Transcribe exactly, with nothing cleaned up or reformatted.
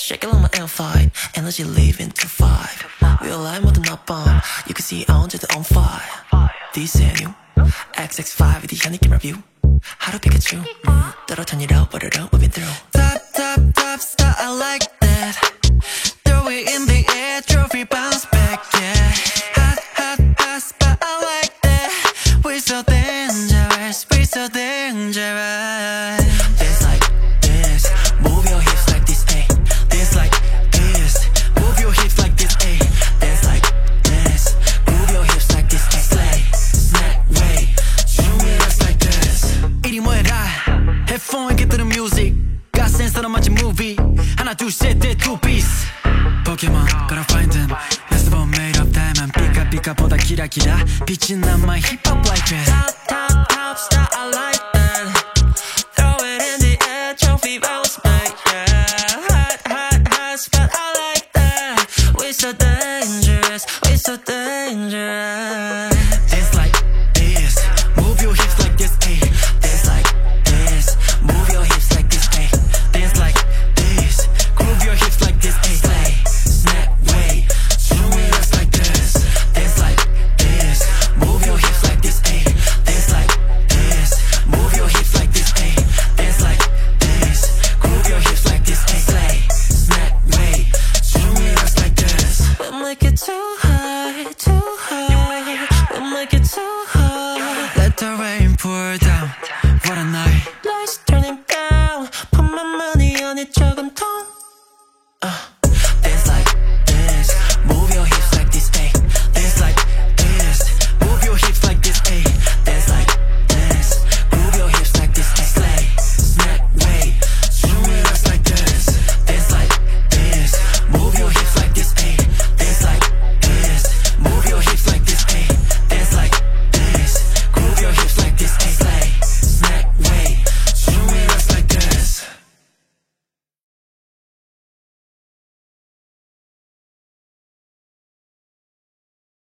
Shake it like my L five, energy leaving to five. We alive more than not bomb. You can see 언제든 on fire. This ain't new. 엑스 엑스 파이브 이 향이 review. 하루 피카츄. 따라 turn it up, but it up, moving through. Top, top, top star, I like that. Throw it in the air, trophy bounce back, yeah. Hot, hot, hot spot, I like that. We're so dangerous, we're so dangerous. Dance like this, move your hips like this, ayy. Dance like this, move your hips like this, ayy. Dance like this, move your hips like this, ayy. Slay, snack, way, show me us like this. 이리 모여라, headphone get to the music. got sense on 맞은 movie. 하나 둘 셋 넷 two piece. Pokemon, gotta find them. Festival made of diamond. 피카피카보다 기라기라 빛이 난 my hip hop like this. Top top top star, I like.